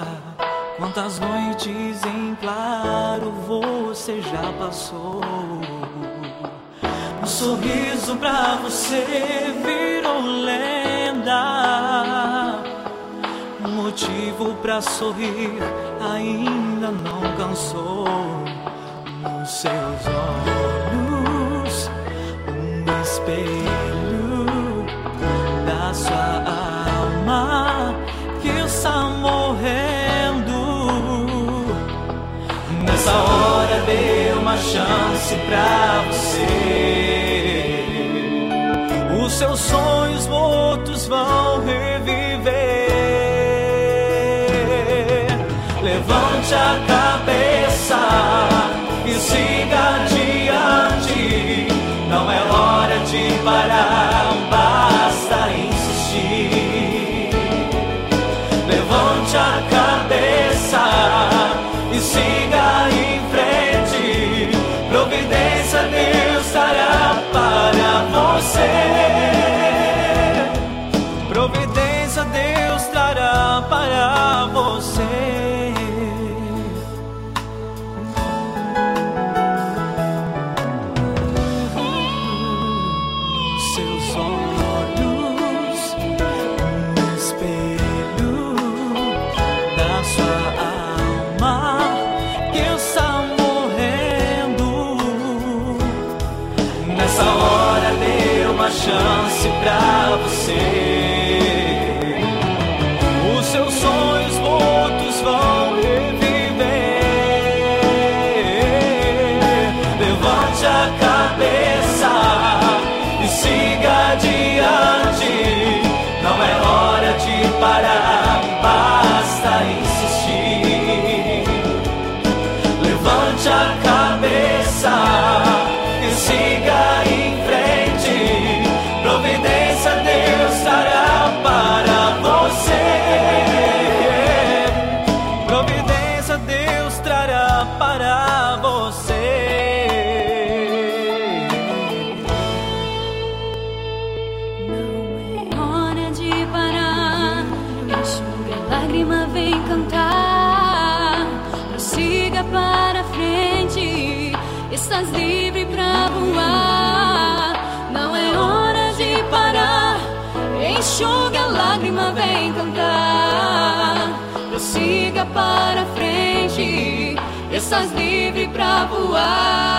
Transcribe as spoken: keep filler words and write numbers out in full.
Quantas noites em claro você já passou. Um sorriso pra você virou lenda. Um motivo pra sorrir ainda não cansou. Nos seus olhos, um espelho da sua alma que está morrendo. Nessa hora dê uma chance pra você. Os seus sonhos mortos vão reviver. Levante a cabeça e siga adiante. Não é hora de parar, basta insistir. Levante a cabeça e siga em frente. Providência Deus dará para você. Providência Deus dará para você. Seus olhos, um espelho da sua alma que está morrendo. Nessa hora dê uma chance pra você. Os seus sonhos mortos vão reviver. Levante a cabeça e siga adiante. Não é hora de parar, basta insistir. Levante a cabeça e siga em frente. Providência Deus dará para você. Providência Deus trará para você. Lágrima vem cantar, prossiga para frente, estás livre pra voar. Não é hora de parar, enxuga a lágrima, vem cantar, prossiga para frente, estás livre pra voar.